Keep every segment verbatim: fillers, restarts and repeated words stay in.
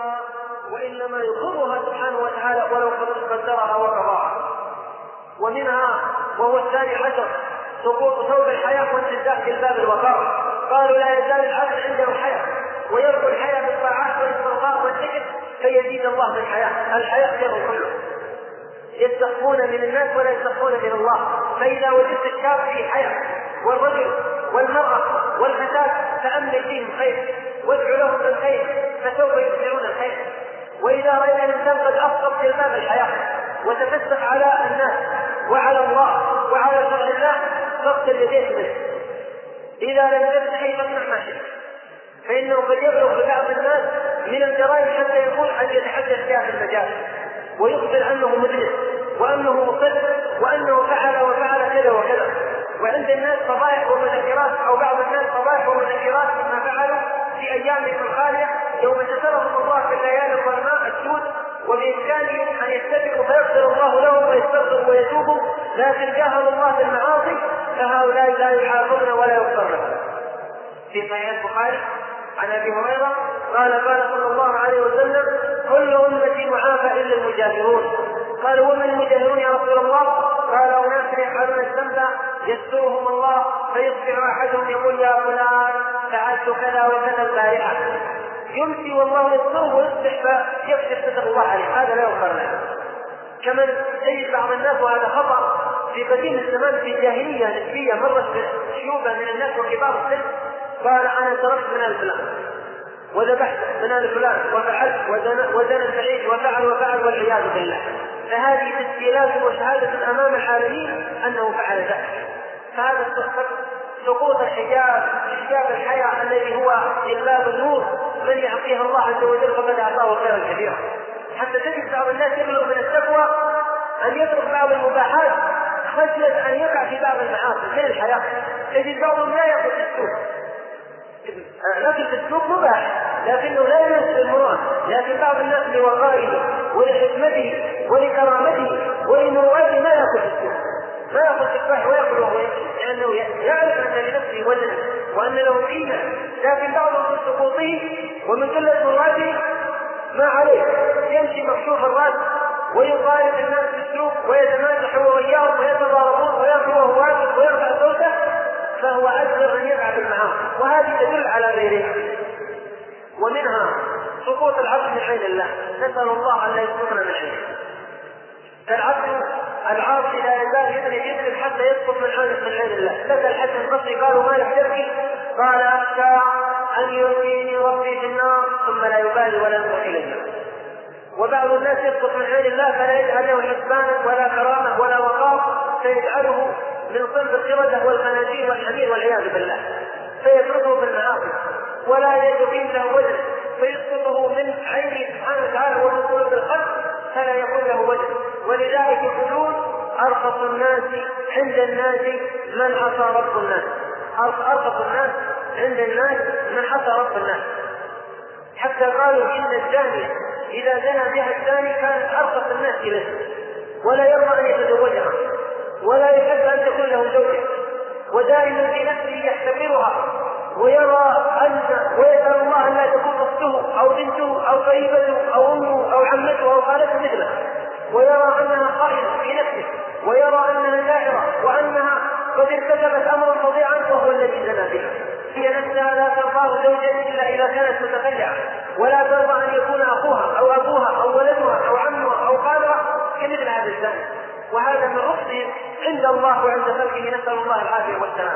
يريدها وإنما يقرها سبحانه وتعالى ولو قدرها وقضاها. ومنها وهو الثاني عشر سقوط ثوب الحياة وانتزاع جلباب الوقار. قالوا لا يزال العبد عنده حياة ويرجو الحياة بالطاعات والاستغفار والذكر فيزيد الله من الحياة. الحياة خير كله. يستخفون من الناس ولا يستخفون من الله. فإذا وجدت الشاب في حياة والرجل والمرأة والفتاة فأمن فيهم خير وادعو لهم بالخير فسوف يؤثرون الخير. وإذا رأيت الإنسان قد أسقط جلباب الحياة وتفسخ على الناس وعلى الله وعلى شرع الله فاغسل يديك منه. إذا لم تستحي فاصنع ما شئت، فإنه قد يبلغ ببعض الناس من الجرائم حتى يقول أن يتحدث فيها في المجال ويخبر أنه مذنب وأنه مصر وأنه فعل وفعل كذا وكذا. وعند الناس فضائح ومذكرات أو بعض الناس فضائح ومذكرات مما فعلوا في أيامهم الخالية يوم سترهم الله في الليالي الظلماء السود وبإمكانهم أن يتبعوا فيغفر الله لهم ويستغفروا ويتوبوا، لكن جاهلوا الله بالمعاصي فهؤلاء لا يحاسبون ولا يغفر لهم. في صحيح البخاري عن أبي هريرة قال قال صلى الله عليه وسلم كل أمتي معافى إلا المجاهرون. قال ومن المجاهرون يا رسول الله؟ قال أناس يفعلون الذنب يسترهم الله فيصبح أحدهم يقول يا فلان فعلت كذا وكذا البارحة، يمسي والله يستره ويصبح فيكشف ستر الله عليه، هذا لا يغفر له. كما تجد بعض الناس وهذا خطأ في قديم الزمان في الجاهلية نسبية مرت شيوبا من الناس وكبار السن قال أنا تركت من الفلان وذبحت من الفلان وفعلت وزنى البعيد وفعل وفعل والعياذ بالله. فهذه تسجيلات وشهادة أمام العالمين أنه فعل ذلك. فهذا سقوط الحجاب حجاب الحياة الذي هو جلباب النور من يعطيها الله عز وجل فقد أعطاه خيرا كثيرا. حتى تجد بعض الناس يبلغ من التقوى أن يترك بعض المباحات خشية أن يقع في بعض المعاصي من الحياة. تجد بعضهم لا يأكل في السوق، لكن في السوق مباح لكنه لا ينسى المراد، لكن بعض الناس لوقائه ولحكمته ولكرامته ولمروءته ما يأكل في السوق، ما يأكل تفاح ويأكل وهو يمشي لأنه يعرف أن لنفسه وزنا وأن له قيمة. لكن بعضهم من سقوطه ومن قلة مراده ما عليه يمشي مكشوف الرأس ويقارب الناس في السوق ويتمازح هو وإياهم ويتضاربون ويأكل وهو واقف ويرفع صوته، فهو أجدر أن يقع بالمعاصي، وهذه تدل على غيره. ومنها سقوط العبد من عين الله، نسأل الله أن لا يسقطنا من عينه. فالعبد العاصي لا يزال يذنب يذنب حتى يسقط من عين من عين الله. سأل الحسن البصري قالوا ما لك تبكي؟ قال أخشى أن يلقيني ربي في النار ثم لا يبالي ولا ينظر إلى الجنة. وبعض الناس يسقط من عين الله فلا يجعل له حسبانا ولا كرامة ولا وقار، فيجعله من صنف القردة والخنازير والحمير والعياذ بالله، فيتركه بالمعاصي ولا يقيم له وجه، فيسقطه من عينه سبحانه وتعالى والوصول بالقلب فلا يكون له وجه. ولذلك يقولون أرخص الناس عند الناس من عصى رب الناس، أرخص الناس عند الناس من عصى رب الناس. حتى قالوا إن الزاني إذا زنى بها الزاني كانت أرخص الناس له ولا يرضى أن يتزوجها ولا يحب أن تكون له زوجة، ودائما في نفسه يحتقرها ويرى أن ويسأل الله أن لا تكون أخته أو بنته أو قريبته أو أمه أو عمته أو خالته مثله، ويرى أنها خائنة في نفسه ويرى أنها جائرة وأنها قد ارتكبت أمرا فظيعا وهو الذي زنى بها. هي نفسها لا ترضى زوجة إلا إذا كانت متخلعة، ولا ترضى أن يكون أخوها أو أبوها أو ولدها أو عمها أو خالها كمثل هذا الزاني، وهذا من رفضه عند الله وعند خلقه، نسأل الله العافية والسلام.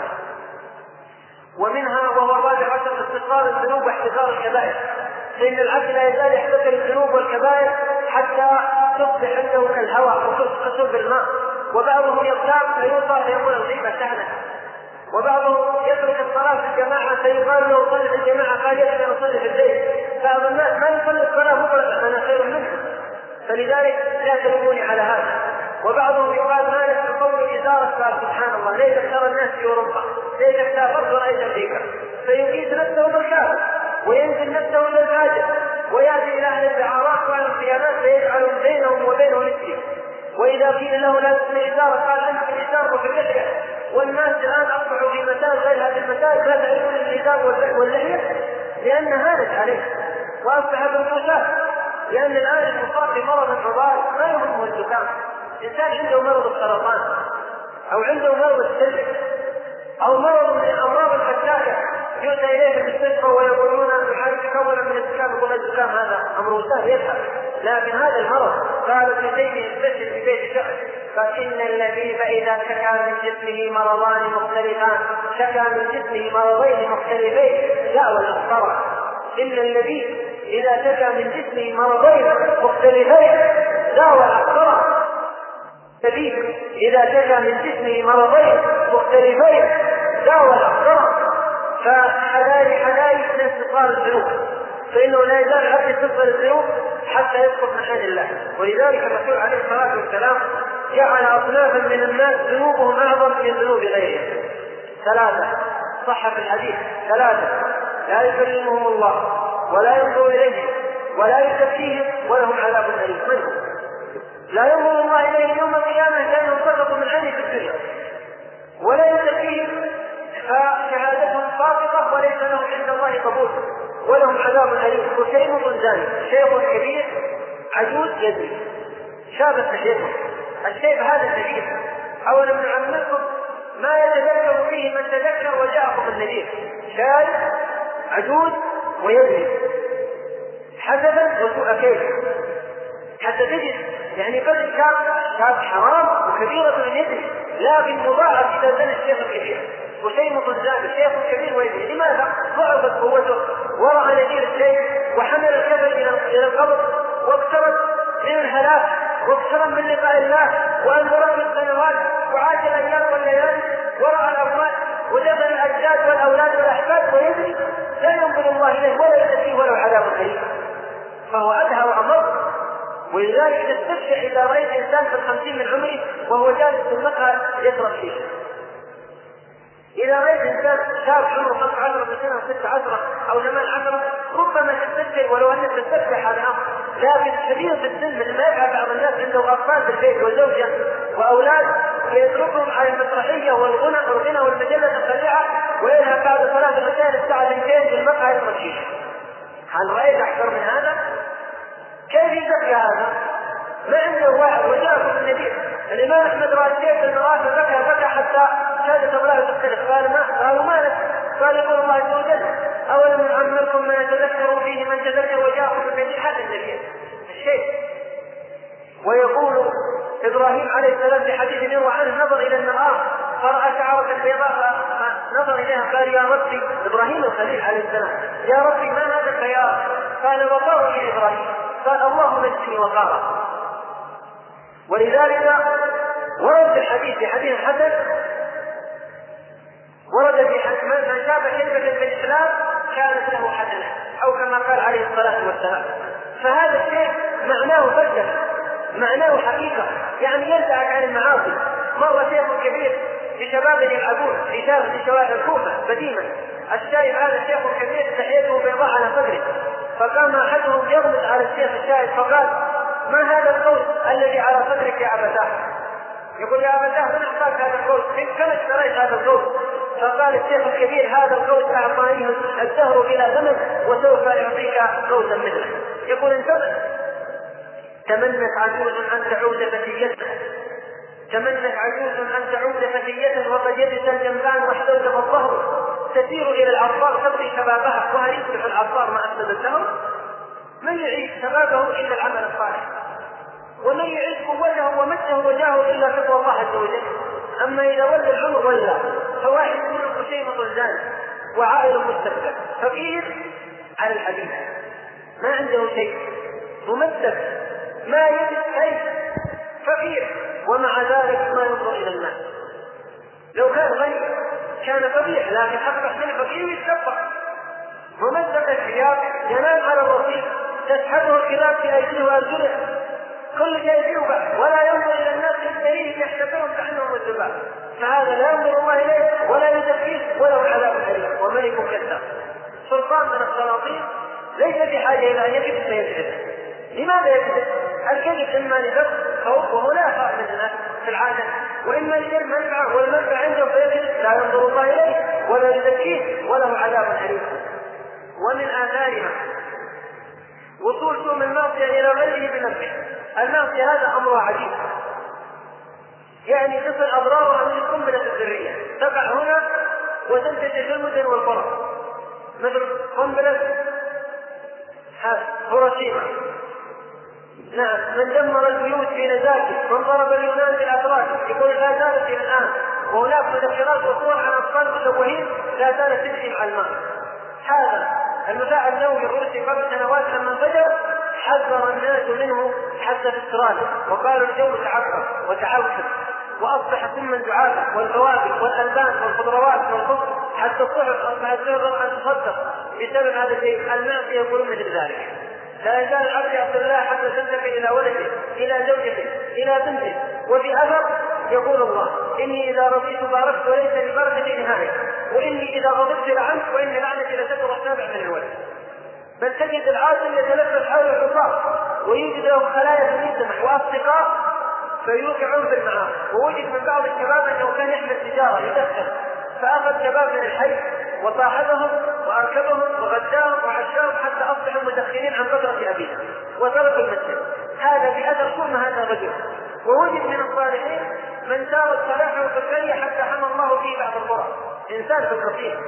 ومنها وهو الرابع عشر استغفار الذنوب واحتقار الكبائر، فإن العبد لا يزال يحتقر الذنوب والكبائر حتى تصبح عنده كالهواء وكشرب الماء. وبعضهم يغتاب فيوصى فيقول الغيبة سهلة، وبعضهم يترك الصلاة في الجماعة فيقال له صلي في الجماعة قال يجب أن يصلي في البيت. بعض الناس ما يصلي الصلاة مطلقا أنا خير منه، فلذلك لا تلوموني على هذا. وبعضهم يقال ما يسمع قول الإدارة قال سبحان الله ليس أكثر الناس في أوروبا ليس أكثر ورأيت أمريكا، فيقيس نفسه بالكافر وينزل نفسه إلى الفاجر ويأتي إلى أهل الدعارات وأهل الخيانات فيجعل بينهم وبينه نسبة. وإذا قيل له لا تسمع الإدارة قال أنت في الإدارة وفي اللحية، والناس الآن أصبحوا في مسائل غير هذه المسائل لا تعرفون الإدارة واللحية لأن هانت عليه. وأصبح بالموسى، لأن الآن المصاب بمرض العضال ما يهمه الزكام. إنسان عنده مرض السرطان أو عنده مرض السل أو مرض من الأمراض الفتاكة يؤتى إليه في المستشفى ويقولون بحاجة تكون من الزكام، يقول الزكام هذا أمر سهل يفهم. لكن هذا المرض قال في شيء يستشفي في بيت شخص، فإن اللبيب إذا شكى من جسمه مرضان مختلفان شكى من جسمه مرضين مختلفين داوى الأخطر. إن اللبيب إذا شكى من جسمه مرضين مختلفين داوى الأخطر. اللبيب إذا شكى من جسمه مرضين مختلفين داوى الأخطر. فحذاري حذاري من استقرار الذنوب، فإنه لا يزال حتى يستغفر الذنوب حتى يسقط من حد الله. ولذلك الرسول عليه الصلاة والسلام جعل أصنافا من الناس ذنوبهم أعظم من ذنوب غيرهم. ثلاثة صح في الحديث، ثلاثة لا يكلمهم الله ولا ينظر إليهم ولا يزكيهم ولهم عذاب أليم. من هم؟ لا ينظر الله إليهم يوم القيامة كانوا سقطوا من عينه في الدنيا، ولا يزكيهم فشهادتهم ساقطة وليس لهم عند الله قبول ولهم عذاب أليم. وشيخ زاني، شيخ كبير عجوز يزني، شاب الشيخ. الشيب هذا النذير أولم نعمركم ما يتذكر فيه من تذكر وجاءكم النذير. شاب عجوز ويزني حسبا وسوء كيف، حتى تجد يعني قد كان شاب حرام وكبيرة يزني، لكن مضاعف إذا زنى الشيخ الكبير. وشيء الزاني شيخ كبير ويزني. لماذا؟ ضعفت قوته ورأى نذير الشيء وحمل الكبل إلى القبر واقترب من الهلاك واقترب من لقاء الله وأنذر في السنوات وعاش الأيام والليالي ورأى الأموات ودفن الأجداد والأولاد والأحفاد ويزني لا ينظر الله إليه ولا يزكيه ولو عذاب أليم. فهو أدهى وأمر. ولذلك تستشفع إذا رأيت إنسان في الخمسين من عمره وهو جالس في المقهى يشرب شيء. إذا رأيت إنسان شاب عمره خمس عشرة سنة ست عشرة أو ثمان عشرة ربما تستشفع ولو أنك تستشفع هذا الأمر. لكن كبير في السن مثل ما يفعل بعض الناس عنده أطفال في البيت وزوجة وأولاد ويتركهم على المسرحية والغنى والغنى والمجلة الخليعة ويذهب بعد صلاة العشاء الساعة اثنتين في المقهى يشرب شيء. هل رأيت أكثر من هذا؟ كيف يزكي هذا؟ ما عنده واحد وجاءكم النبي. الإمام أحمد رأى الشيخ المرأة فبكى بكى حتى كادت أبلاه تختلف. قال ما؟ قالوا ما لك؟ قال يقول الله عز وجل أولم نعمركم ما يتذكر فيه من تذكر وجاءكم النبي. هذا النبي الشيء. ويقول إبراهيم عليه السلام في حديث يروى عنه نظر إلى المرآة فرأى شعرة بيضاء نظر إليها قال يا ربي، إبراهيم الخليل عليه السلام، يا ربي ما هذا الخيار؟ قال وقاره يا إبراهيم. قال اللهم اجزني وقاره. ولذلك ورد في الحديث في حديث حسن ورد في حديث من شاب كلمة في الإسلام كانت له حسنة أو كما قال عليه الصلاة والسلام. فهذا الشيء معناه فلسفة، معناه حقيقة، يعني ينزعك عن المعاصي. مر شيخ كبير بشباب يلعبون في شوارع الكوفة بديما، الشايب هذا الشيخ الكبير تحيته بيضاء على صدره، فقام أحدهم يغمز على الشيخ الشايب فقال ما هذا القوس الذي على صدرك يا أبتاه؟ يقول يا أبتاه من أعطاك هذا القوس؟ كم اشتريت هذا القوس؟ فقال الشيخ الكبير هذا القوس أعطانيه الدهر بلا ثمن وسوف يعطيك قوسا مثله. يقول انتبه، تمنت عجوز أن تعود فتية، تمنت عجوز أن تعود فتية وقد يبس الجنبان واحتوجب الظهر، تسير إلى العطار تبغي شبابها وهل يصبح العطار ما أفسد الدهر؟ من يعيش شبابه إلا العمل الصالح، ومن يعيش قوته ومسه وجاهه إلا فطر الله عز وجل. أما إذا ولى العمر ولا فواحد منهم خشيمة الزاني وعائل مستكبر فقير على الحديث ما عنده شيء ممسك ما يجد شيء فقير ومع ذلك ما ينظر إلى الناس. لو كان غني كان فقير لكن أصبح من الفقير يتكبر. ممسك الثياب ينام على الرصيف تسحبه الكلاب في أيديه وأرجله كل شيء يوبع ولا ينظر إلى الناس يشتريه يحتفلهم كأنهم الذباب. فهذا لا ينظر الله إليه ولا يزكيه ولو عذاب أليم وملك كذاب. سلطان من السلاطين ليس بحاجة إلى أن يكذب فيكذب. لماذا يكذب؟ الكذب إما لذب خوف وهو لا يخاف من الناس في العادة، وإما لجلب منفعة والمنفعة عنده فيكذب لا ينظر الله إليه ولا يزكيه وله عذاب أليم. ومن آثارها المعصية إلى غيره بنفسه. المعصية هذا أمر عجيب، يعني تصل أضرارها من القنبلة الذرية، تقع هنا وتنتشر في المدن والقرى، مثل قنبلة هيروشيما. نعم، من دمر البيوت في نزاكي، من ضرب اليونان بالأتراك، يقول لا زالت إلى الآن، وهناك مذكرات وصور عن أطفال مشوهين لا زالت تمشي مع الماء. هذا المفاعل النووي الروسي قبل سنوات لما انفجر حذر الناس منه حتى في استراليا، وقالوا الجو تعقد وتعوشت واصبح سما دعابه، والفواكه والالبان والخضروات والخضر حتى الصحف اصبحت تقدر ان تصدق بسبب هذا الشيء. المعصيه يقولون مثل ذلك. لا يزال العبد يعصي الله حتى تنتقل الى ولده، الى زوجته، الى بنته، وفي اثر يقول الله: اني اذا رضيت باركت وليس لبركه نهايه، واني اذا غضبت لعنت، وان لعنتي لتكبر السابع من الولد. بل تجد العاصي يتلفت حول العصاه ويوجد له خلايا في السمح واصدقاء فيوقعون بالمعاصي. ووجد من بعض الشباب انه كان يحمل تجاره يدخن، فاخذ شباب من الحي وصاحبهم واركبهم وغداهم وعشاهم حتى اصبحوا مدخنين عن قدره ابيهم وتركوا المسجد. هذا باثر ثم هذا الرجل. ووجد من الصالحين من سار صلاحه في القريه حتى حمى الله به بعض القرى، انسان في القصير.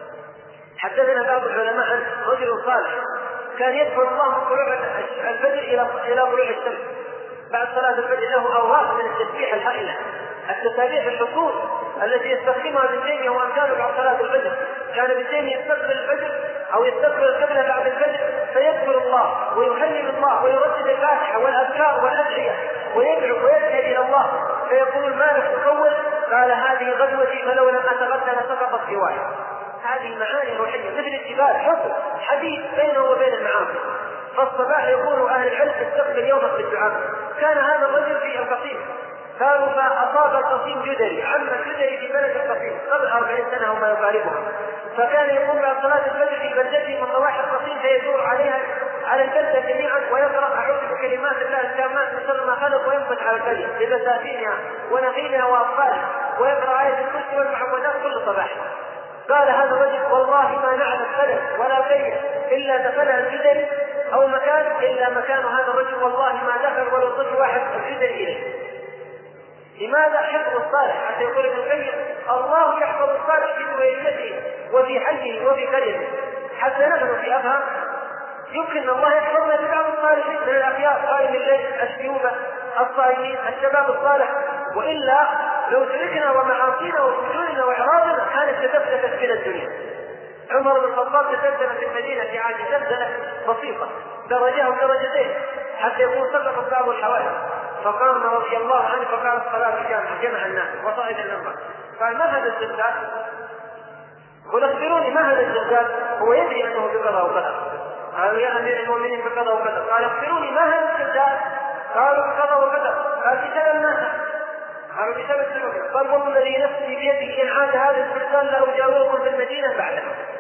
حدثنا بعض العلماء عن رجل صالح كان يدخل الله طلوع الفجر الى الى طلوع الشمس، بعد صلاه الفجر له اوراق من التسبيح الهائله، التسابيح الحصول التي يستخدمها ابن تيميه وامثاله بعد صلاه الفجر. كان ابن تيميه يستقبل الفجر او يستقبل القبله بعد الفجر فيذكر الله ويهلل الله ويردد الفاتحه والاذكار والادعيه ويدعو ويسجد الى الله، فيقول: ما لك تقول؟ قال: هذه غدوتي فلو لم اتغدى لسقطت في واحد. هذه معاني روحيه مثل الجبال، حصل حديث بينه وبين المعاصي. فالصباح يقول اهل العلم: استقبل يومك بالدعاء. كان هذا الرجل في القصيم، قالوا فاصاب القصيم جدري، عم جدري في بلد القصيم قبل أربعين سنه وما يقاربها، فكان يقوم بعد صلاه الفجر في بلدته من ضواحي القصيم فيدور عليها على البلده جميعا ويقرا: اعوذ بكلمات الله التامات من شر ما خلق، وينبت على القريه ببساتينها ونخيلها واطفالها، ويقرا ايه الكرسي والمعوذات كل صباح. قال هذا الرجل: والله ما نعلم بلد ولا قريه الا دخلها الجدري او مكان الا مكان هذا الرجل، والله ما دخل ولو طفل واحد الجدري اليه. لماذا؟ حفظ الصالح. حتى يقول ابن القيم: الله يحفظ الصالح في سويته وفي حيه وفي قريته. حتى نحن في افهم يمكن الله يحفظنا ببعض الصالحين من الاخيار، قائم الليل، الشيوبه، الصائمين، الشباب الصالح. والا لو تركنا ومعاصينا وفجورنا واعراضنا كانت تتفتت بنا الدنيا. عمر بن الخطاب تزلزل في المدينه في عهد زلزله بسيطه درجه ودرجتين حتى يكون سقطت بعض الحوادث، فقام رضي الله عنه فقال: الصلاه جامعه، جمع الناس وصعد المنبر. قال: ما هذا الزلزال؟ قل اخبروني ما هذا الزلزال؟ هو يدري انه بقضاء وقدر. قالوا: يا امير المؤمنين بقضاء وقدر. قال: اخبروني ما هذا الزلزال؟ قالوا: بقضاء وقدر. قال: بسبب ماذا؟ قالوا: بسبب سلوكه. قال: والله الذي نفسي بيده ان عاد هذا الزلزال لاجاوركم في المدينه بعده.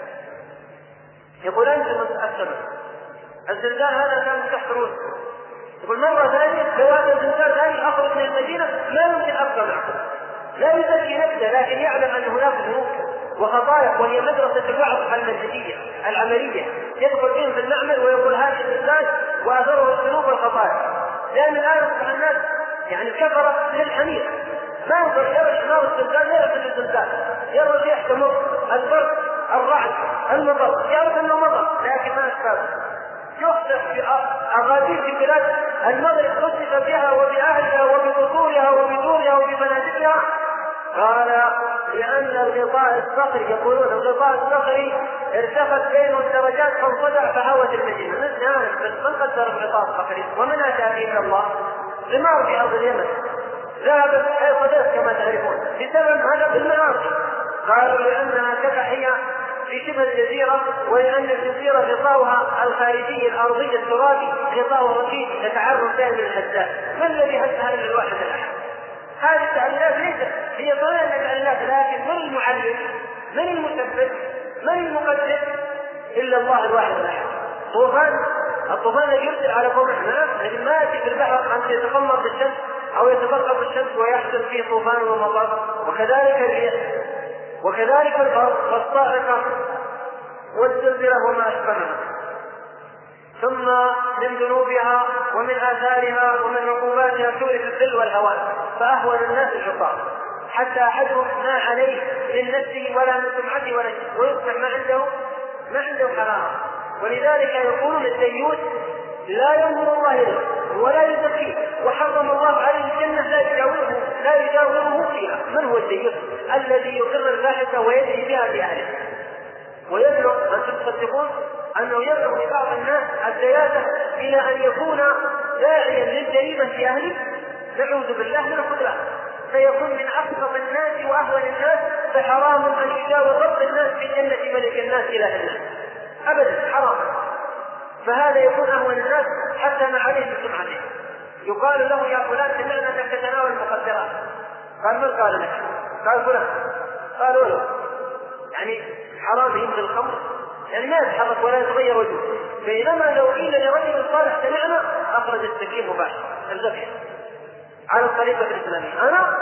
يقول: انتم السبب، الزلزال هذا كان تحت رؤوسكم. يقول: مرة ثانية لو هذا الزلزال ثاني أخرج من المدينة ما يمكن أبقى معكم. لا يزكي نفسه لكن يعلم أن هناك ذنوب وخطايا، وهي مدرسة الوعظ المنهجية العملية، يدخل بهم في المعمل ويقول هذه الزلزال وأثره الذنوب والخطايا. لأن الآن أصبح الناس يعني كفرت للحمير، ما ينظر يرى شمال الزلزال يرى في الزلزال، يرى الريح تمر، البرد، الرعد، المطر، يعرف أنه مطر لكن ما أسباب. يخطئ في أغادير في بلاد المغرب قصف بها وبأهلها وبقصورها وبدورها وبمنازلها. قال: لأن الغطاء الصخري، يقولون الغطاء الصخري ارتفعت بينه الدرجات فانصدع فهوت المدينة. نحن نعرف بس من قدر الغطاء الصخري ومن أتى به إلى الله؟ غمار في أرض اليمن ذهبت حيصدت كما تعرفون بسبب هذا بالمعاصي. قالوا: لأنها كفحية في شبه الجزيرة، ولأن الجزيرة غطاؤها الخارجي الأرضي الترابي غطاؤه رشيد يتعرض دائما للهزات. ما الذي هزها إلا الواحد الأحد؟ هذه التعليلات ليست هي صناعة التعليلات، لكن من المعلم؟ من المثبت؟ من المقدر؟ إلا الله الواحد الأحد. طوفان، الطوفان الذي يرسل على قوم الناس لكن ما يأتي في البحر أن يتقمر بالشمس أو يتبقى بالشمس ويحصل فيه طوفان ومطر. وكذلك الريح، وكذلك البرق والصاعقة والزلزلة وما أشبهها. ثم من ذنوبها ومن آثارها ومن عقوباتها تورث الذل والهوان، فأهون الناس العصاة حتى أحدهم ما عليه من نفسه ولا من سمعته ولا شيء، ويصبح ما عنده ما عنده حرارة. ولذلك يقولون الديوث لا ينظر الله له ولا يزكيه، وحرم الله عليه الجنة لا يجاوره لا يجاوره فيها. من هو الديوث؟ الذي يقر الفاحشة ويدعي بها لأهله. ويبلغ أن تصدقون أنه يبلغ لبعض الناس الدياثة إلى أن يكون داعيا للجريمة في أهله، نعوذ بالله من الخذلان، فيكون من أسخط الناس وأهون الناس، فحرام أن يجاور رب الناس في جنة ملك الناس إلى الناس أبدا، حرام. فهذا يكون أهون الناس حتى ما عليه من سمعته. يقال له يا فلان سمعنا أنك تتناول المخدرات، قال من قال لك؟ قال فلان. قالوا له يعني حرام يمضي الخمر، يعني ما يتحرك ولا يتغير وجهه. بينما لو قيل لرجل صالح سمعنا أخرج السكين مباشر الذبح على الطريقة الإسلامية. أنا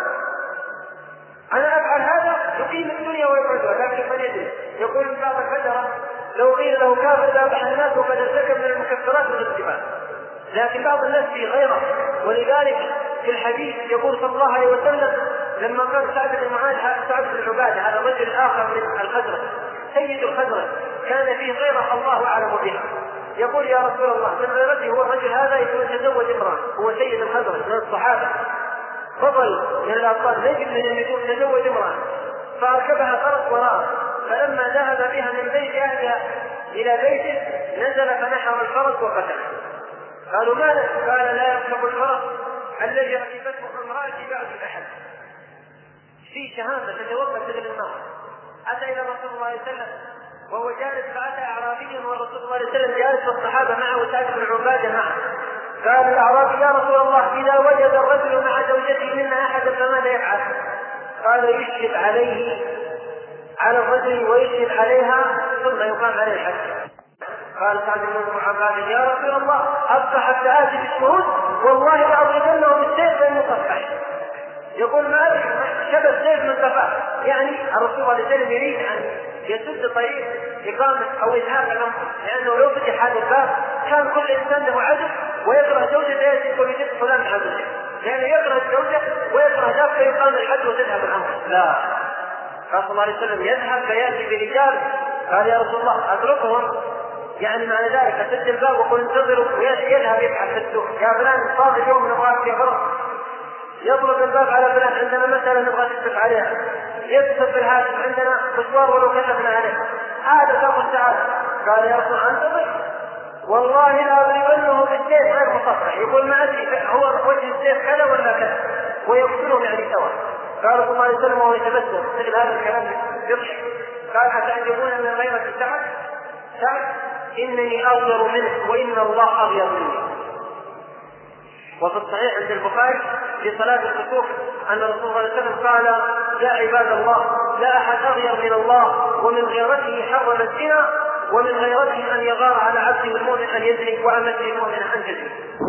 أنا أفعل هذا يقيم الدنيا ويبعدها، لكن من يدري. يقول بعض الفجرة لو قيل له كافر ذبح الناس وقد ارتكب من المكفرات والاتباع، لكن بعض الناس في غيره. ولذلك في الحديث يقول صلى الله عليه وسلم لما قال سعد بن معاذ سعد بن عبادة هذا الرجل الآخر من الخزرج سيد الخزرج كان فيه غيرة الله أعلم بها، يقول يا رسول الله من غيرته هو الرجل هذا يتزوج امرأة، هو سيد الخزرج من الصحابة فضل من الأبطال، نجد من أن يتزوج امرأة فأركبها فرس وراءه، فلما ذهب بها من بيت أهلها إلى بيته نزل فنحر الفرس وقتله. قالوا ما لك؟ قال لا يركب الفرس الذي ركبته امرأتي بعد الأحد، في شهامة تتوقف مثل النار. أتى إلى رسول الله صلى الله عليه وسلم وهو جالس، فأتى أعرابي والرسول صلى الله عليه وسلم جالس والصحابة معه سعد بن عبادة معه. قال الأعرابي يا رسول الله إذا وجد الرجل مع زوجته منا أحدا فماذا يفعل؟ قال يشهد عليه على الرجل ويشهد عليها ثم يقام عليه الحد. قال سعد بن عبادة يا رسول الله أبقى حتى آتي بالشهود والله لأضربنه بالسيف المصفح. يقول ما أدري شبه السيف من كفاه، يعني الرسول صلى الله عليه وسلم يريد أن يسد طريق إقامة أو إذهاب الأمر، لأنه لو فتح هذا الباب كان كل إنسان له عدل ويكره زوجته يأتي يقول يجب فلان من عدله، لأنه يكره الزوجة ويكره ذاك فيقام الحد وتذهب الأمر. لا، قال صلى الله عليه وسلم يذهب فيأتي برجال. قال يا رسول الله أتركهم، يعني معنى ذلك أسد الباب وقل انتظروا، ويذهب يبحث في السوق يا فلان صار اليوم نبغاك يا فرق، يطلب الباب على فلان عندنا مسألة نبغى نتفق عليها، يتصل بالهاتف عندنا مشوار ولو كتبنا عليه، هذا تاخذ ساعات. قال يا رسول انتظر والله لا أضربنه بالسيف غير مصفح، يقول ما أدري هو وجه السيف كذا ولا كذا ويقتلهم يعني سوا. قال صلى الله عليه وسلم وهو يتبسم مثل هذا الكلام يضحك، قال أتعجبون من غيرة سعد؟ سعد إنني أغير منه وإن الله أغير مني. وفي الصحيح عند البخاري في صلاة الكسوف أن الرسول صلى الله عليه وسلم قال يا عباد الله لا أحد أغير من الله ومن غيرته حرم الزنا ومن غيرته أن يغار على عبده المؤمن أن يزني وأمته المؤمنة أن تزني.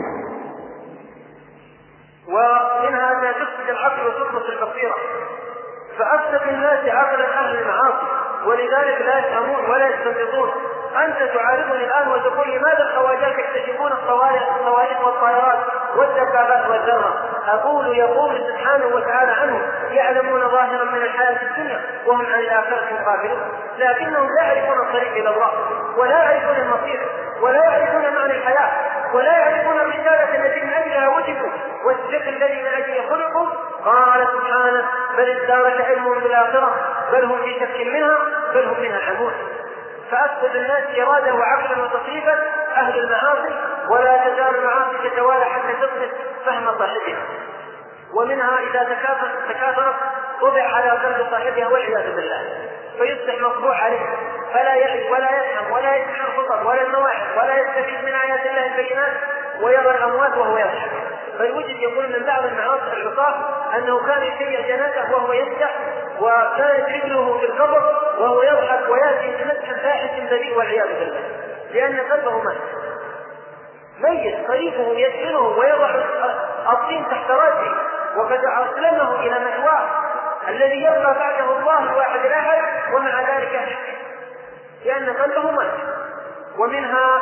ومنها أنها تفسد العقل وتطمس البصيرة، فأفسد الناس عقلا أهل المعاصي ولذلك لا يفهمون ولا يستنبطون. أنت تعارضني الآن وتقول لماذا الخواجات يكتشفون الصواريخ والطائرات والدبابات والذرة؟ أقول يقول سبحانه وتعالى عنهم يعلمون ظاهرا من الحياة الدنيا وهم عن الآخرة غافلون، لكنهم لا يعرفون الطريق إلى الله ولا يعرفون المصير ولا يعرفون معنى الحياة ولا يعرفون الرسالة التي من أجلها وجدوا والسر الذي من أجله خلقوا. قال سبحانه بل ادارك علمهم بالآخرة بل هم في شك منها بل هم منها حمون. فأفسد الناس إرادة وعقلا وتصريفا أهل المعاصي، ولا تزال المعاصي تتوالى حتى تصل فهم صاحبها، ومنها إذا تكاثرت طبع على قلب صاحبها والعياذ بالله فيصبح مطبوع عليه فلا يعي ولا يفهم ولا يسمع الخطب ولا المواعظ ولا يستفيد من آيات الله البينات ويرى الأموات وهو يضحك. بل وجد يقول من بعض المعاصي العصاة أنه كان يسير جنازته وهو يمسح وكانت رجله في القبر وهو يضحك ويأتي بمسح فاحش بريء والعياذ بالله، لأن قلبه مات ميت طريقه يدفنه ويضع الطين تحت رأسه وقد أرسلنه إلى مأواه الذي يبقى بعده الله الواحد الأحد ومع ذلك لأن قلبه مات. ومنها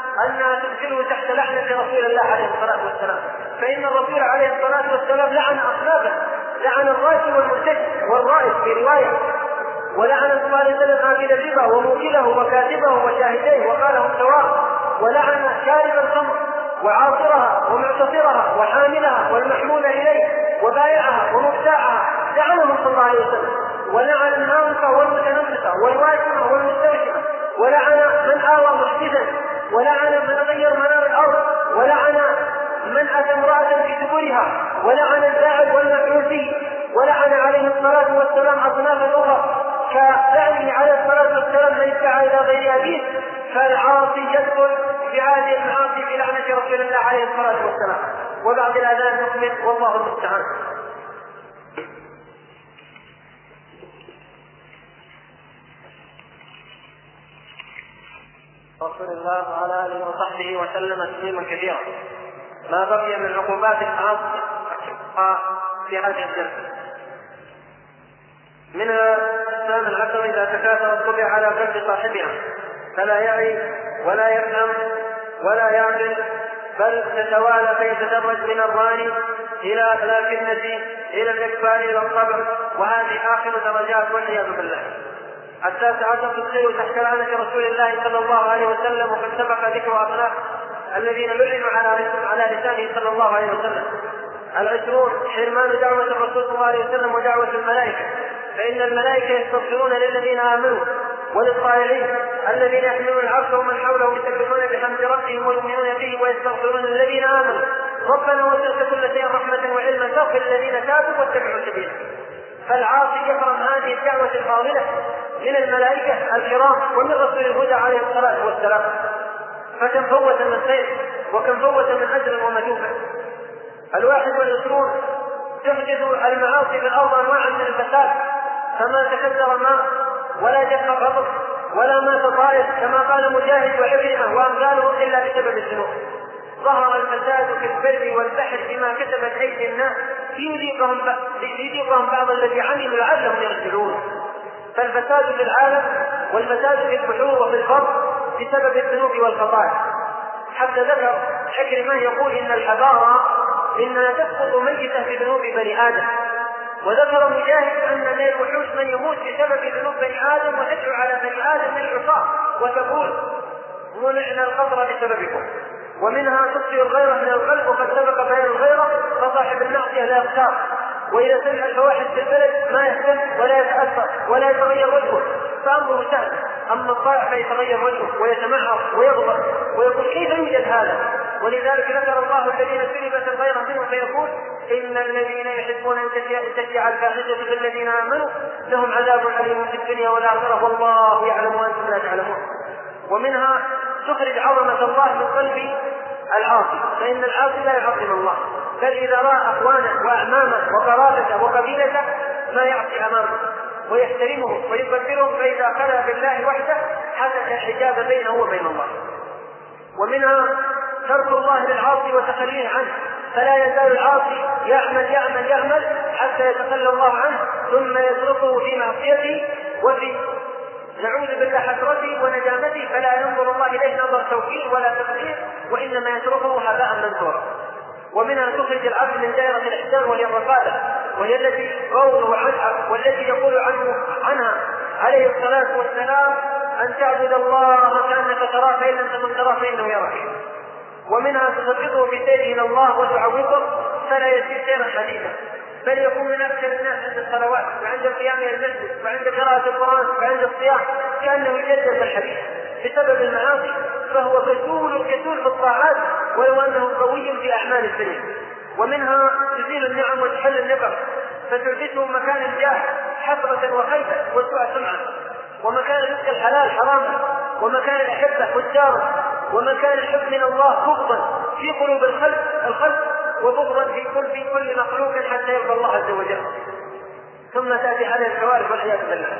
أنها تدخله تحت لعنة رسول الله عليه الصلاة والسلام، فإن الرسول عليه الصلاة والسلام لعن أصحابه، لعن الراشي والمرتد والرائد في رواية، ولعن صلى الله عليه وسلم آكل الربا وموكله وكاتبه وشاهديه وقاله سواء، ولعن شارب الخمر وعاصرها ومعتصرها وحاملها والمحمول إليه وبائعها ومبتاعها، لعنهم صلى الله عليه وسلم، ولعن النامصة والمتنمصة والواشمة والمستوشمة، ولعن من آوى محدثا، ولعن من غير منار الأرض، ولعن من أتى امرأة في دبرها، ولعن الداعب والمفعول به، ولعن عليه الصلاة والسلام أصنافا أخرى كلعنه عليه الصلاة والسلام من ادعى إلى غير أبيه. فالعاصي يدخل في هذه المعاصي في لعنة رسول الله عليه الصلاة والسلام. وبعد الأذان نكمل والله المستعان. رسول الله وعلى آله وصحبه وسلم تسليما كثيرا. ما بقي من عقوبات التعاصي في هذه الجلسة منها أقسام العشر إذا تكاثر الطبع على قلب صاحبها فلا يعي ولا يفهم ولا يعقل، بل تتوالى فيتدرج من الراني إلى الأكنة إلى الإكفال إلى الطبع، وهذه آخر درجات والعياذ بالله. التاسعة تدخل تحت لعنة رسول الله صلى الله عليه وسلم، وقد سبق ذكر أصناف الذين لعنوا على لسانه صلى الله عليه وسلم. العشرون حرمان دعوة الرسول صلى الله عليه وسلم ودعوة الملائكة، فإن الملائكة يستغفرون للذين آمنوا وللطائعين الذين يحملون العرش ومن حوله يسبحون بحمد ربهم ويؤمنون به ويستغفرون للذين آمنوا ربنا وسعت كل شيء رحمة وعلما فاغفر للذين تابوا واتبعوا سبيله. فالعاصي يكرم هذه الدعوة الفاضلة من الملائكة الكرام ومن رسول الهدى عليه الصلاة والسلام، فكم فوت من خير وكم فوت من أجر ومثوبة. الواحد والعشرون تحدث المعاصي في الأرض أنواعا من الفساد، فما تكدر ماء ولا جف غضب ولا مات طائر كما قال مجاهد وعكرمة وأمثالهم إلا بسبب الذنوب. ظهر الفساد في البر والبحر بما كسبت أيدي الناس ليذيقهم ليذيقهم بعض الذي عملوا لعلهم يرجعون. فالفساد في العالم والفساد في البحور وفي البر بسبب الذنوب والخطايا. حتى ذكر عكرمة يقول إن الحضارة إنها تسقط ميتة بذنوب بني آدم. وذكر مجاهد أن من الوحوش من يموت بسبب ذنوب بني آدم وتدعو على بني آدم العصاة وتقول منعنا القطر بسببكم. ومنها تطفئ الغيرة من القلب، وقد سبق بيان الغيرة، فصاحب المعصية لا يختار، وإذا سمع الفواحش في البلد ما يهتم ولا يتأثر ولا يتغير وجهه فأمره سهل. أما الطائع فيتغير وجهه ويتمعر ويغضب ويقول كيف يوجد هذا؟ ولذلك ذكر الله الذين سلبت الغيرة منهم فيقول إن الذين يحبون أن تشيع الفاحشة في الذين آمنوا لهم عذاب أليم في الدنيا والآخرة والله يعلم وأنتم لا تعلمون. ومنها تخرج عظمة الله من قلب العاصي، فإن العاصي لا يعظم الله، بل إذا رأى أخوانه وأعمامه وقرابته وقبيلته ما يعصي أمامه ويحترمه ويقدرهم، فإذا خلا بالله وحده حدث الحجاب بينه وبين الله. ومنها ترك الله للعاصي وتخليه عنه، فلا يزال العاصي يعمل يعمل يعمل حتى يتخلى الله عنه ثم يتركه في معصيته وفي نعوذ بالله حسرته وندامته، فلا ينظر الله إليه نظر توكيل ولا تقدير، وإنما يتركه هباء منثورا. ومنها تخرج العبد من دائرة الإحسان وهي الرقابة، وهي التي قوله عنها والتي يقول عنه عنها عليه الصلاة والسلام أن تعبد الله كأنك تراه فإن لم تكن تراه فإنه يراك. ومنها تثبته بسيره إلى الله وتعوضه فلا يسير سيرا حديثا، بل يكون من أكثر الناس عند الصلوات وعند القيام إلى المسجد وعند قراءة القرآن وعند الصيام كأنه يجدد الحديث بسبب المعاصي، فهو كسول كسول في الطاعات ولو أنه قوي في أعمال الدنيا. ومنها تزيل النعم وتحل النقم، فتلبسه مكان الجاه حسرة وخيبة وسوء سمعة، ومكان رزق الحلال حراما، ومكان الأحبة فجارا، ومكان الحب من الله بغضا في قلوب الخلق الخلق وبغضا في كل في كل مخلوق حتى يرضى الله عز وجل. ثم تأتي عليه الكوارث والعياذ بالله.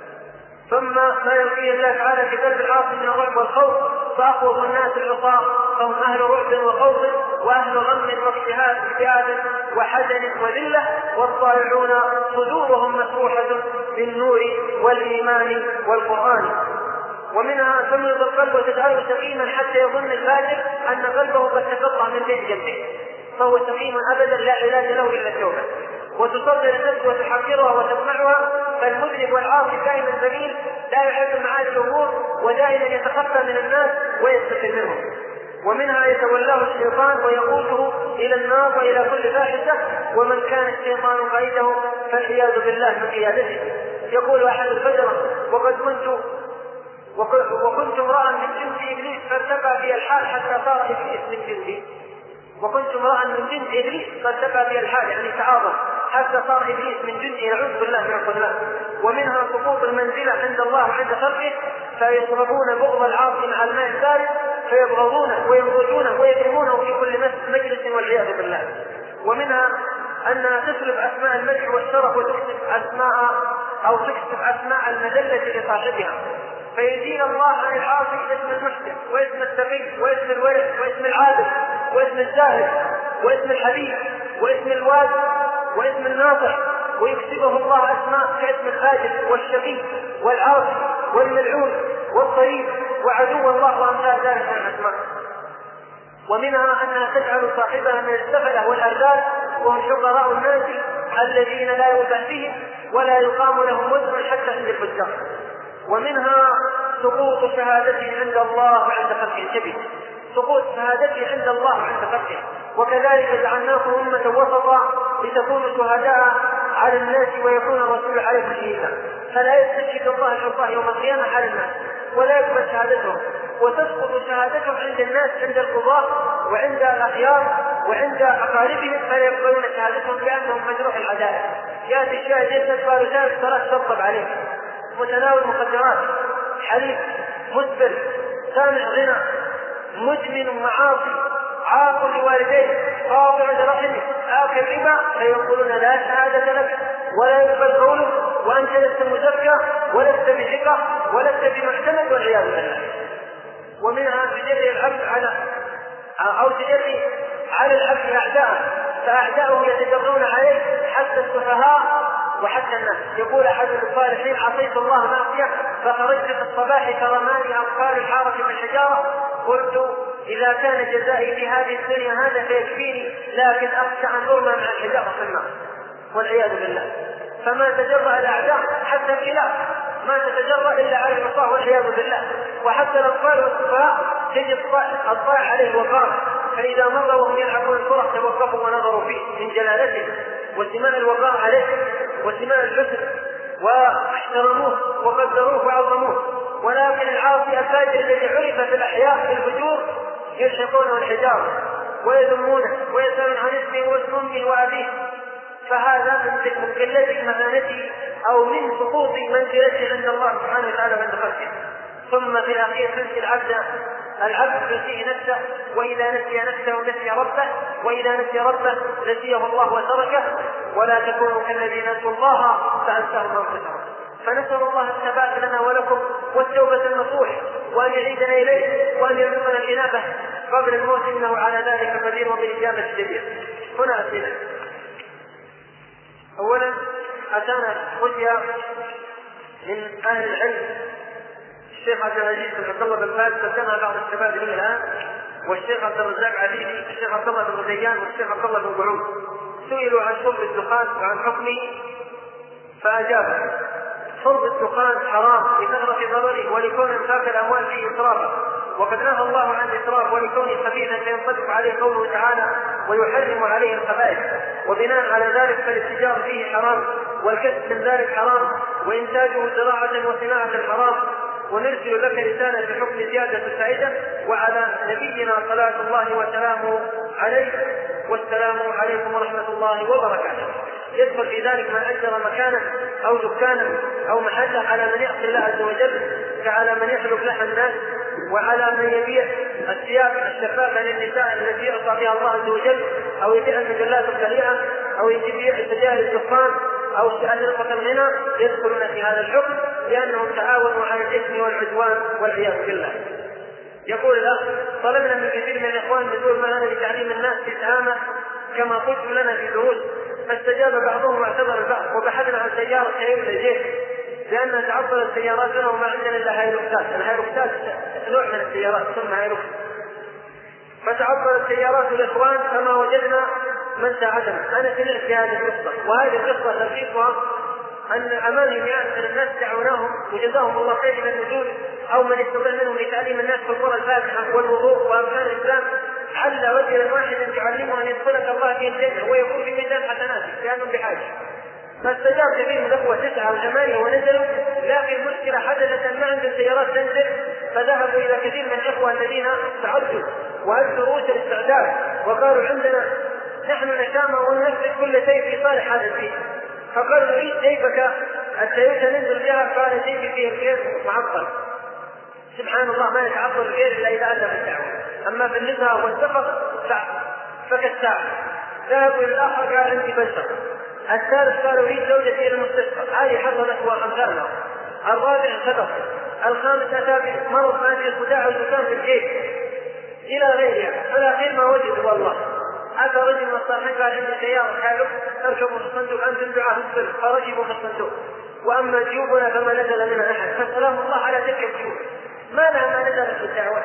ثم ما يلقيه الله تعالى في قلب العاصي من الرعب والخوف، فأخوض الناس العصاة فهم أهل رعب وخوف وأهل غم واجتهاد اجتهاد وحزن وذلة، والطائعون صدورهم مسروحة بالنور والإيمان والقرآن. ومنها تمرض القلب وتجعله سقيما حتى يظن الفاجر أن قلبه قد تقطع من بين جنبه، فهو سقيم أبدا لا علاج له إلا التوبة. وتصدر النفس وتحقرها وتسمعها، فالمذنب والعاصي دائما ذليل لا يحب معاني الأمور، ودائما يتخفى من الناس ويستقل منهم. ومنها يتولاه الشيطان ويقوده إلى النار وإلى كل فاحشة، ومن كان الشيطان قائده فالعياذ بالله من قيادته. يقول أحد الفجرة: وقد كنت وكنت امرأ من جنس إبليس فارتقى بي الحال حتى صار إبليس من جنسي. وكنت امرأ من جنس إبليس فارتقى بي الحال يعني تعاظم حتى صار إبليس من جنسي، نعوذ بالله من الخذلان. ومنها سقوط المنزلة عند الله عند خلقه، فيشربون بغض العاصي مع الماء البارد، فيبغضونه وينضجونه ويكرمونه في كل مجلس والعياذ بالله. ومنها أنها تسلب أسماء المدح والشرف وتكتب أسماء أو تكتب أسماء المذلة لصاحبها، فيزيل الله عن العاصي اسم المحسن واسم التقي واسم الورع واسم العادل واسم الزاهد واسم الحبيب واسم الواد واسم الناصح، ويكتبه الله أسماء كاسم الفاجر والشقي والعاصي والملعون والطريق وعدو الله وأمثال ذلك من الأسماء. ومنها أنها تجعل صاحبها من السفلة والأرذال، وهم شقراء الناس الذين لا يوبه بهم ولا يقام لهم وزن حتى عند الفجار. ومنها سقوط شهادته عند الله وعند خلقه الكبير، سقوط شهادته عند الله وعند خلقه. وكذلك جعلناكم أمة وسطا لتكونوا شهداء على الناس ويكون الرسول عليكم شهيدا، فلا يستشهد الله الحصاه يوم القيامة على الناس ولا يقبل شهادتهم، وتسقط شهادتهم عند الناس عند القضاة وعند الأخيار وعند أقاربهم، فلا يقبلون شهادتهم لأنهم مجروح العدالة. يأتي الشاهد يسأل قالوا ثالث ثلاث تطلب عليه، متناول مخدرات، حليف، مسبل، سامع غنى، مدمن معاصي، عاق لوالديه، قاطع لرحمه، آكل ربا، فيقولون لا شهادة لك ولا يقبل قوله وأنت لست مزكى ولست بثقة ولست بمعتمد والعياذ بالله. ومنها تجري العبد على أو تجري على العبد أعداءه، فأعداؤه يتجرون عليه حتى السفهاء وحتى الناس. يقول أحد الصالحين: عصيت الله معصية فخرجت في الصباح فرماني أبقال الحارة بالحجارة، قلت إذا كان جزائي في هذه الدنيا هذا فيكفيني، لكن أخشى أن أرمى مع الحجارة في النار والعياذ بالله. فما تجرأ الأعداء حتى الكلاب ما تتجرأ إلا على العصاة والعياذ بالله. وحتى الأطفال والسفهاء تجد الطاع عليه وقام، فإذا مر وهم يلعبون الكرة توقفوا ونظروا فيه من جلالته وسماء الوقار عليه وسماء الحسن واحترموه وقدروه وعظموه. ولكن العاصي الفاجر الذي عرف في الأحياء في الفجور يلحقونه الحجارة ويذمونه ويسألون عن اسمه واسم أمه وأبيه، فهذا من قلة مهانته أو من سقوط منزلته عند الله سبحانه وتعالى عند خلقه. ثم في الأخير تنسي العبد العبد ينسيه نفسه، وإذا نسي نفسه نسي ربه، وإذا نسي ربه نسيه الله وتركه. ولا تكونوا كالذين نسوا الله فأنساهم أنفسهم. فنسأل الله الثبات لنا ولكم والتوبة النصوح، وأن يعيدنا إليه وأن يرزقنا الإنابة قبل الموت، إنه على ذلك قدير وبالإجابة جدير. هنا أسئلة. أولا أتانا فتيا من أهل العلم الشيخ عبد العزيز بن عبد الله بن باز، ترجمها بعض الشباب لي الآن، والشيخ عبد الرزاق عفيفي، الشيخ عبد الله بن غزيان، والشيخ عبد الله بن قعود. سئلوا عن شرب الدخان وعن حكمه فأجابوا: شرب الدخان حرام لكثرة ضرره ولكون انفاق الأموال فيه إسرافا، وقد نهى الله عن الإسراف ولكونه خبيثا فينطبق عليه قوله تعالى: ويحرم عليه الخبائث. وبناء على ذلك فالاتجار فيه حرام، والكسب من ذلك حرام، وإنتاجه زراعة وصناعة حرام. ونرسل لك رسالة بحكم زيادة الفائدة، وعلى نبينا صلاة الله وسلامه عليه، والسلام عليكم ورحمة الله وبركاته. يدخل في ذلك من أجر مكانا أو دكانا أو محلا على من يعصي الله عز وجل، كعلى من يحلق لحم الناس، وعلى من يبيع الثياب الشفافة للنساء التي يعصى بها الله عز وجل، أو يبيع المجلات الخليعة، أو يبيع سجائر الدخان، أو سلطة الغنى، يدخلون في هذا الحكم لأنهم تعاونوا على الإثم والعدوان والعياذ بالله. يقول الأخ: طلبنا من كثير من الإخوان نزول معنا لتعليم الناس إسهاما كما قلت لنا في دروس، فاستجاب بعضهم واعتذر البعض، وبحثنا عن سيارة خير للجيش لأنها تعطلت سياراتنا وما عندنا إلا هايلوكسات. الهايلوكسات نوع من السيارات تسمى هايلوكس، فتعطلت سيارات الإخوان فما وجدنا من ساعدنا. أنا سمعت في هذه القصة، وهذه القصة تلخيصها أن أمامي مئات من الناس دعوناهم وجزاهم الله خير إلى النزول، أو من استطاع منهم لتعليم الناس في القرى الفاتحة والوضوء وأركان الإسلام، على رجلا واحدا يعلمه أن يدخلك الله في الجنة ويكون في ميزان حسناتك لأنهم بحاجة. فاستجاب كثير من الأخوة تسعة وثمانية ونزلوا، لكن المشكلة حدثت أن ما عندهم سيارات تنزل، فذهبوا إلى كثير من الأخوة الذين تعدوا وأدوا رؤوس الاستعداد وقالوا عندنا نحن نشامة وننفذ كل شيء في صالح هذا الدين. فقالوا نريد سيفك السيوفة ننزل بها، قال سيفي فيه الخير معطل. سبحان الله، ما يتعطل الخير إلا إذا أتى بالدعوة. أما في النزهة والسفر فكالساعة. ذهبوا إلى الآخر قال عندي بشر. الثالث قال أريد زوجتي إلى المستشفى، هذه حصلت وأمثالها. الرابع سبق. الخامس أتى بمرض ما في خداع وزكام في الجيب إلى غيرها. فالأخير ما وجدوا والله. أتى رجل من الصالحين قال عندي سيارة حالك تركبوا في الصندوق أنتم دعاه السر، فركبوا في الصندوق. وأما جيوبنا فما نزل منها أحد، فسلام الله على تلك الجيوب. ما لها ما نزلت في الدعوة.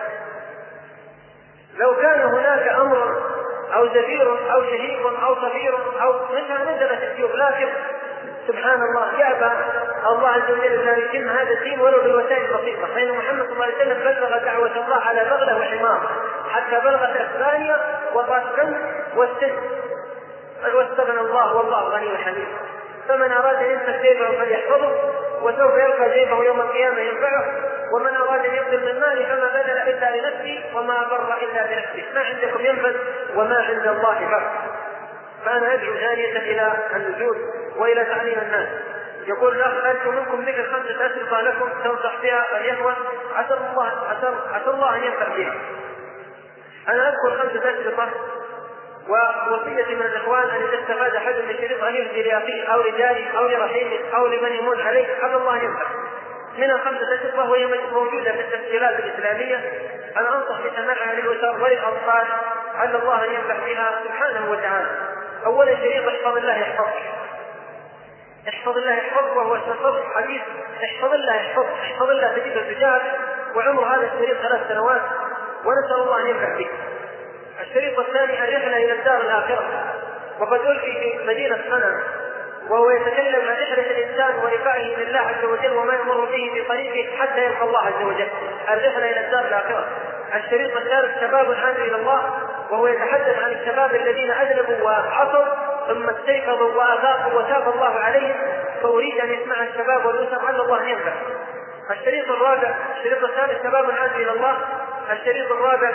لو كان هناك أمر أو زفير أو شهيق أو صفير أو منها نزلت الجيوب، لكن سبحان الله يأبى الله عز وجل أن يتم هذا الدين ولو بالوسائل البسيطة. فإن محمد صلى الله عليه وسلم بلغ دعوة الله على بغلة وحمار حتى بلغت أسبانيا وطاسكن والسن، واستغنى الله والله غني حميد. فمن أراد أن يمسك جيبه فليحفظه وسوف يلقى جيبه يوم القيامة ينفعه، ومن أراد أن يبذل من ماله فما بذل إلا لنفسه وما ضر إلا بنفسه. ما عندكم ينفذ وما عند الله بر. فأنا أدعو ثانية إلى النزول وإلى تعليم الناس. يقول الأخ أنتم منكم ذكر خمسة أسئلة لكم تنصح فيها الإخوة، عسى الله عسى الله أن ينفع بها. أنا أذكر خمسة أسئلة ووصيتي من الإخوان أن إذا استفاد أحد من الشريط أن يهدي لأخيه أو لجاره أو لرحيمه أو لمن يمون عليه حتى الله ينفع. من الخمسة أشرطة وهي موجودة في التسجيلات الإسلامية. أنا أنصح بسماعها للأسر وللأطفال أن الله ينفع بها سبحانه وتعالى. أولا شريط احفظ الله يحفظك، احفظ الله يحفظك، وهو التصرف حديث احفظ الله يحفظك، احفظ الله تجد التجارة، وعمر هذا الشريط ثلاث سنوات، ونسأل الله أن ينفع بك. الشريط الثاني الرحلة إلى الدار الآخرة، وقد ألقي في مدينة صنعاء وهو يتكلم عن رحلة الإنسان ولقائه لله عز وجل وما يمر به في طريقه حتى يلقى الله عز وجل، الرحلة إلى الدار الآخرة. الشريط الثالث شباب عاد إلى الله، وهو يتحدث عن الشباب الذين أذنبوا وعصوا ثم استيقظوا وأذاقوا وتاب الله عليهم، فأريد أن يسمع الشباب والأسر على الله ينفع. الشريط الرابع الشريط الثالث شباب عاد إلى الله. الشريط الرابع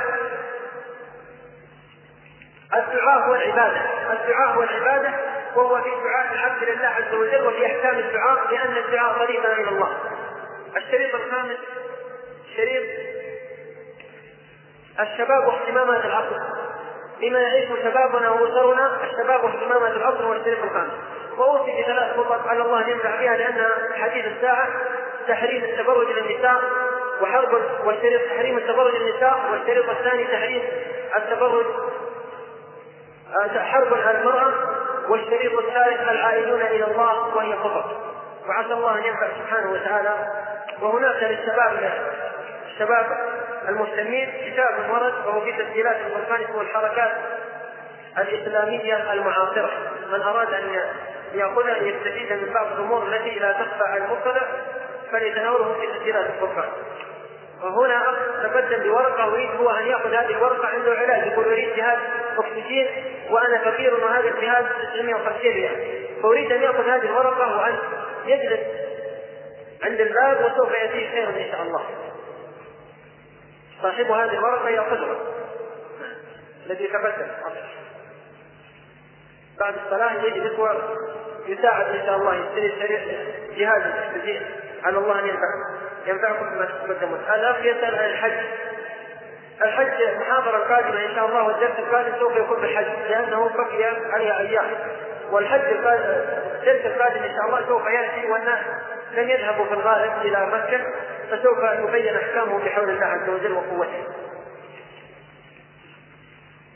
الدعاء والعبادة، الدعاء والعبادة، وهو في دعاء العبد لله عز وجل وفي أحكام الدعاء لأن الدعاء طريقنا إلى الله. الشريط الخامس شريط الشباب واهتمامات العصر، بما يعيش شبابنا وأسرنا الشباب واهتمامات العصر، والشريط الخامس. وأوصي بثلاث خطط على الله ينفع بها لأنها حديث الساعة: تحريم التبرج للنساء وحرب، والشريط تحريم التبرج للنساء، والشريط الثاني تحريم التبرج حرب على المرأة، والشريط الثالث العائدون إلى الله وهي خطط. وعسى الله أن ينفع سبحانه وتعالى. وهناك للشباب الشباب المهتمين كتاب ورد وهو في تسجيلات القرآن اسمه الحركات الإسلامية المعاصرة، من أراد أن يأخذها يستفيد من بعض الأمور التي لا تخفى على المبتدئ فليتناوله في تسجيلات القرآن. وهنا أخ تقدم بورقة ويريد هو أن يأخذ هذه الورقة عنده علاج، يقول أريد جهاز أكسجين وأنا فقير وهذا الجهاز تسعمائة وخمسين ريال، فأريد أن يأخذ هذه الورقة وأن يجلس عند الباب وسوف يأتيه خير إن شاء الله. صاحب هذه الورقة يأخذها الذي تقدم بعد الصلاة يجي بسوى يساعد إن شاء الله يشتري جهاز الأكسجين على الله أن ينفع ينفعكم بما تقدمون. الأخ يسأل عن الحج. الحج المحاضرة القادمة إن شاء الله والدرس القادم سوف يكون بالحج لأنه بقي عليها أيام، والحج الدرس القادم إن شاء الله سوف يأتي والناس لن يذهبوا في الغالب إلى مكة، فسوف يبين أحكامه بحول الله عز وجل وقوته.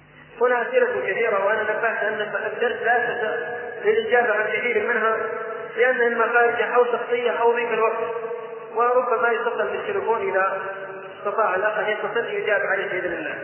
هنا أسئلة كثيرة وأنا نبهت أن الدرس لا للإجابة عن كثير منها لأن المخارج أو شخصية أو ضيق الوقت، وربما يتصل بالتليفون إذا استطاع الأخ أن يتصل يجاب عليه بإذن الله.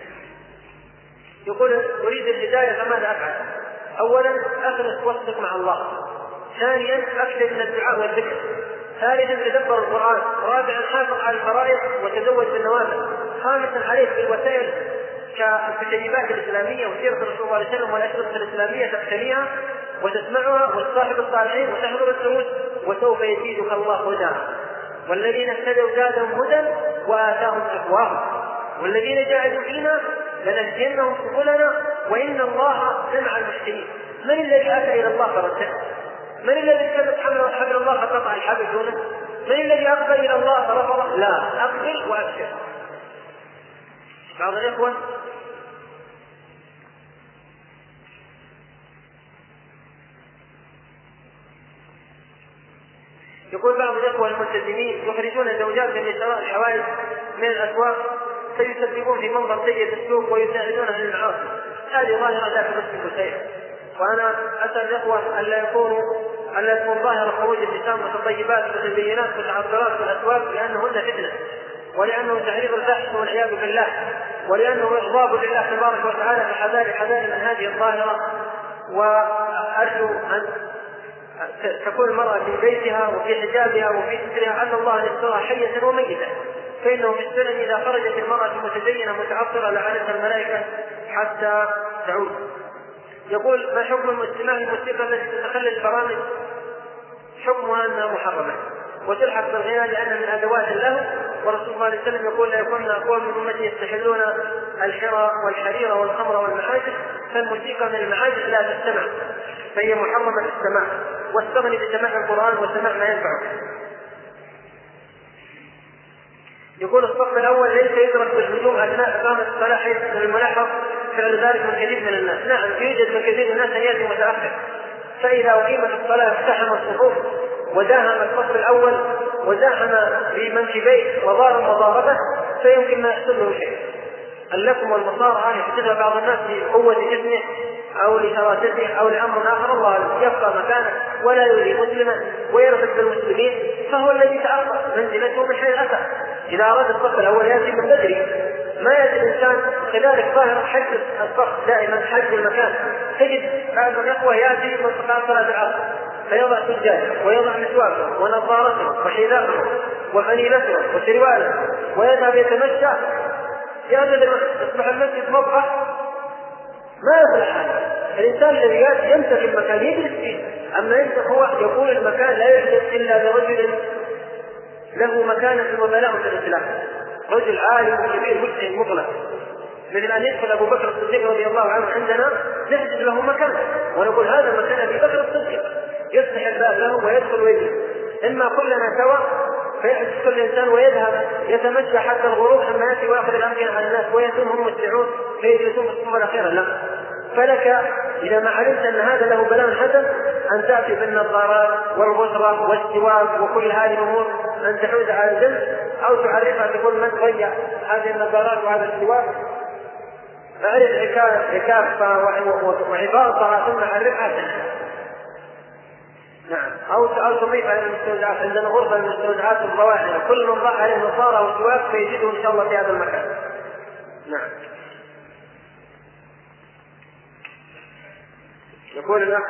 يقول أريد الهداية فماذا أفعل؟ أولا أخلص وصفك مع الله، ثانيا أكثر من الدعاء والذكر، ثالثا تدبر القرآن، رابعا حافظ على الفرائض وتزود بالنوافل، خامسا عليك بالوسائل كالكتيبات الإسلامية وسيرة الرسول صلى الله عليه وسلم والأشرطة الإسلامية تقتنيها وتسمعها وتصاحب الصالحين وتحضر الدروس وسوف يزيدك الله هدى. والذين اهتدوا زادهم هدى وآتاهم تقواهم والذين جاهدوا فينا لنهدينهم سبلنا وإن الله لمع المحسنين. من الذي أتى إلى الله فرده؟ من الذي اتبع حبل الله فقطع الحبل دونه؟ من الذي أقبل إلى الله فرفضه؟ لا، أقبل وأبشر. بعض الإخوة يقول بعض الإخوة الملتزمين يخرجون الزوجات من شراء الحوائج من الأسواق فيسببون في منظر سيء السوق ويساعدون على المعاصي. هذه ظاهرة لا تمثل شيئا، وأنا أسأل الإخوة ألا يكونوا ألا تكون ظاهرة خروج النساء متطيبات متزينات متعطرات في الأسواق، لأنهن فتنة، ولأنه تعريض الفحش والعياذ بالله، ولأنه إغضاب لله تبارك وتعالى. فحذاري حذاري من هذه الظاهرة، وأرجو أن تكون المرأة في بيتها وفي حجابها وفي سترها، أن الله يسترها حية وميتة، فإنه في السنن إذا خرجت المرأة متزينة متعطرة لعنتها الملائكة حتى تعود. يقول ما حكم الاستماع الموسيقى التي تتخلل البرامج؟ حكمها أنها محرمة وتلحق بالغناء لأنها من أدوات اللهو، والرسول صلى الله عليه وسلم يقول لا يكون أقوام من أمتي يستحلون الحرى والحرير والخمر والمعازف، فالموسيقى من المعازف لا تستمع، فهي محرمة السماع، واستغني بسماع القرآن وسماع ما ينفعك. يقول الصف الأول ليس يدرك بالهجوم أثناء إقامة الصلاة، حيث من الملاحظ فعل ذلك من كثير من الناس. نعم، يوجد من كثير من الناس أن يأتي متأخر، فإذا أقيمت الصلاة اقتحم الصفوف وداهم الصف الأول وزاحم بمنكبيه وضارب مضاربه، فيمكن ما يحصل له شيء. اللكم والمصارعة يحدثها بعض الناس لقوة جسمه أو لشراسته أو لأمر آخر، الله يبقى مكانه ولا يؤذي مسلما ويرفض بالمسلمين، فهو الذي تأخر منزلته من حيث أتى. إذا أراد الصف الأول يأتي من بدري، ما يأتي الإنسان. كذلك ظاهر حج الصف دائما، حج المكان. تجد بعض الأخوة يأتي من صلاة العصر فيضع سجاده ويضع مسواكه ونظارته وحذاءه وفنيلته وسرواله ويذهب يتمشى، يصبح المسجد مبقى ما يصلح هذا. الإنسان الذي يمسك المكان يجلس فيه، أما أنت هو يقول المكان لا يحدث إلا لرجل له مكانة وبلاء في الإسلام، رجل عالم كبير مجتهد مطلق، مثل أن يدخل أبو بكر الصديق رضي الله عنه عندنا نحدث له مكان ونقول هذا مكان أبي بكر الصديق، يفتح الباب له ويدخل ويجلس. إما كلنا سوا فيحدث كل إنسان ويذهب يتمشى حتى الغروب ثم يأتي ويأخذ الأمكنة على الناس ويتمهم مسرعون فيجلسون في الصفوف الأخيرة. لا، فلك إذا ما علمت أن هذا له بلاء حسن أن تأتي بالنظارات والغسرة والسواك وكل هذه الأمور، أن تحوز على الجنس أو تعرفها تقول من ضيع هذه النظارات وهذا السواك، أعرف عكافها وعبارتها ثم عرفها سنة. نعم، أو أو تضيف على المستودعات. عندنا غرفة المستودعات والظواهر، كل من ضع عليه نظارة وسواك فيجده إن شاء الله في هذا المكان. نعم. يقول الأخ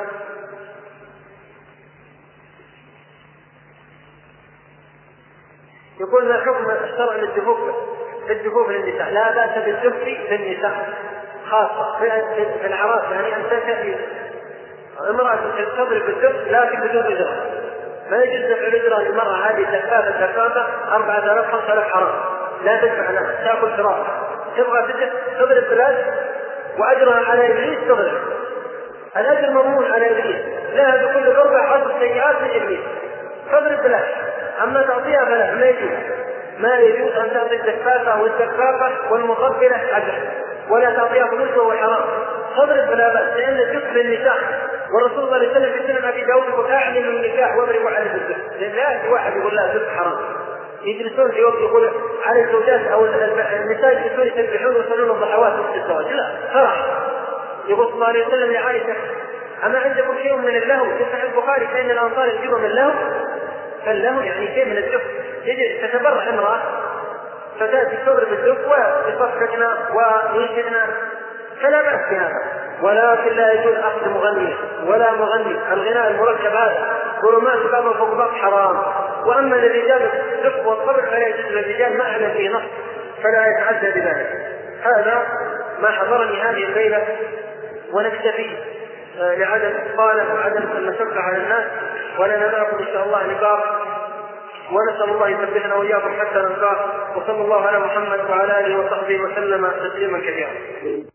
يقول ما حكم الشرع للدفوف بالدفوف للنساء؟ لا بأس بالدف للنساء خاصة في العراس، يعني أن تأتي امرأة تضرب بالدف لكن بدون أجرة، ما يجوز دفع الأجرة للمرأة هذه دفافة دفافة أربعة آلاف خمسة آلاف حرام، لا تدفع لها، تأكل فرارها، تبغى تدف تضرب بلاش وأجرها على إبليس تضرب، الأجر مضمون على إبليس، لها بكل ضربة حظ سيئات من إبليس، تضرب بلاش. أما تعطيها فلا، ما يجوز ما يجوز أن تعطي الدفافة والدفافة والمقبلة أجر، ولا تعطيها فلوس وهو حرام، تضرب بلا بأس، لأن الدف للنساء، والرسول صلى الله عليه وسلم في سنن أبي داود يقول أعلن النكاح واضربوا على الدف، لأن لا يأتي واحد يقول لا الدف حرام، يجلسون في وقت يقول على الزوجات أو النساء يجلسون يسبحون ويصلون الضحوات وقت الزواج، لا فرح. يقول صلى الله عليه وسلم لعائشة أما عندكم شيء من اللهو في صحيح البخاري فإن الأنصار يجيبوا من اللهو، فاللهو يعني شيء من الدف، يجي تتبرع امرأة فتأتي تضرب الدف وتصفقنا وينشدنا، فلا بأس بهذا، ولكن لا يجوز أخذ مغني ولا مغني. الغناء المركب هذا ظلمات بعض فوق بعض حرام. وأما للرجال الدف والطبل فلا يجوز للرجال ما أعلن في نص فلا يتعدى بذلك. هذا ما حضرني هذه الليلة، ونكتفي لعدم الطالب وعدم المشقة على الناس، ولنا معكم إن شاء الله لقاء، ونسأل الله يثبتنا وإياكم حتى نلقاه. وصلى الله على محمد وعلى آله وصحبه وسلم تسليما كثيرا.